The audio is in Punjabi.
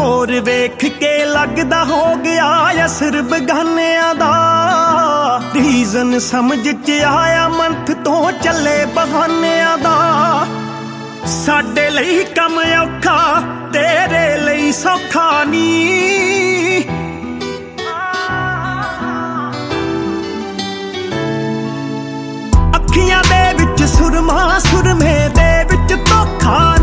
ਹੋਰ ਵੇਖ ਕੇ ਲੱਗਦਾ ਹੋ ਗਿਆ ਅਸਰ ਬਗਾਨਿਆਂ ਦਾ। ਰੀਜ਼ਨ ਸਮਝ ਚ ਆਇਆ ਮੰਥ ਤੋਂ ਚੱਲੇ ਬਹਾਨਿਆਂ ਦਾ। ਸਾਡੇ ਲਈ ਕੰਮ ਔਖਾ ਤੇਰੇ ਲਈ ਸੌਖਾ ਨੀ। ਅੱਖੀਆਂ ਦੇ ਵਿੱਚ ਸੁਰਮਾ ਸੁਰਮੇ ਦੇ ਵਿੱਚ ਧੋਖਾ